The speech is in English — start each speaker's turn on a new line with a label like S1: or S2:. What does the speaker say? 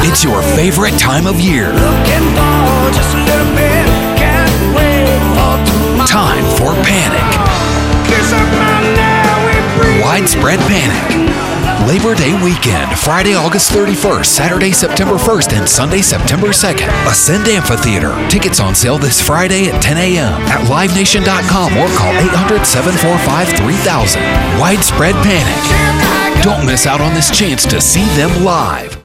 S1: It's your favorite time of year. Time for Panic. Widespread Panic. Labor Day weekend, Friday, August 31st, Saturday, September 1st, and Sunday, September 2nd. Ascend Amphitheater. Tickets on sale this Friday at 10 a.m. at livenation.com or call 800-745-3000. Widespread Panic. Don't miss out on this chance to see them live.